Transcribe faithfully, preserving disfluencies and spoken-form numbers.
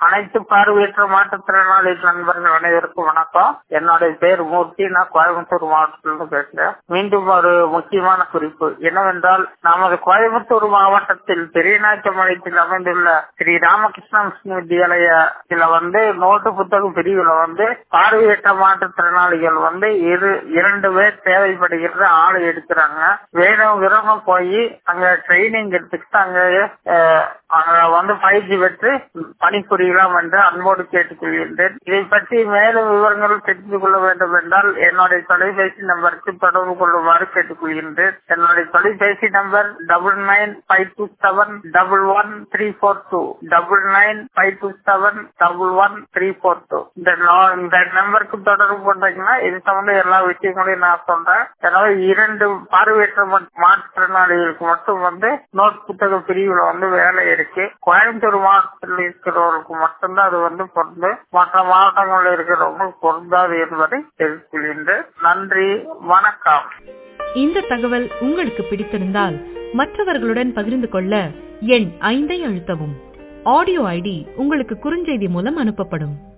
அனைத்து பார்வையற்ற மாற்றுத்திறனாளி நண்பர்கள் அனைவருக்கும் வணக்கம். என்னுடைய பேர் மூர்த்தி. நான் கோயம்புத்தூர் மாவட்டத்திலிருந்து பேசுறேன். மீண்டும் ஒரு முக்கியமான குறிப்பு என்னவென்றால், நமது கோயம்புத்தூர் மாவட்டத்தில் பெரியநாயக்கமலையில் அமைந்துள்ள ஸ்ரீ ராமகிருஷ்ண முஸ்லிம் வித்யாலயத்தில் வந்து நோட்டு புத்தக பிரிவுல வந்து பார்வையற்ற மாற்றுத்திறனாளிகள் வந்து இரு இரண்டு பேர் தேவைப்படுகிற ஆளு எடுக்கிறாங்க. வேணுங்கிறவங்க போய் அங்க ட்ரைனிங் எடுத்துக்கிட்டு அங்க அங்க வந்து பயிற்சி பெற்று பணிபுரியலாம் என்று அன்போடு கேட்டுக்கொள்கின்றேன். இதை பற்றி மேலும் விவரங்கள் தெரிந்து கொள்ள வேண்டும் என்றால் என்னுடைய தொலைபேசி நம்பருக்கு தொடர்பு கொள்ளுமாறு கேட்டுக்கொள்கின்றேன். என்னுடைய தொலைபேசி number double nine five two seven double one three four two double nine five two seven double one three four two. இந்த நம்பருக்கு தொடர்பு கொண்டீங்கன்னா இது சம்பந்த எல்லா விஷயங்களையும் நான் சொல்றேன். எனவே இரண்டு பார்வையற்ற மாற்றுத்திறனாளிகளுக்கு மட்டும் வந்து நோட் புத்தக பிரிவுல வந்து வேலை இருக்கு. கோயம்புத்தூர் மாவட்டத்தில் இருக்கிறவர்களுக்கு மட்டும்தான் அது வந்து பொருந்து, மற்ற மாவட்டங்களில் இருக்கிறவங்களுக்கு பொருந்தாது என்பதை தெரிவிக்கின்றேன். நன்றி, வணக்கம். இந்த தகவல் உங்களுக்கு பிடித்திருந்தால் மற்றவர்களுடன் பகிர்ந்து கொள்ள எண் ஐந்தை அழுத்தவும். ஆடியோ ஐடி உங்களுக்கு குறுஞ்செய்தி மூலம் அனுப்பப்படும்.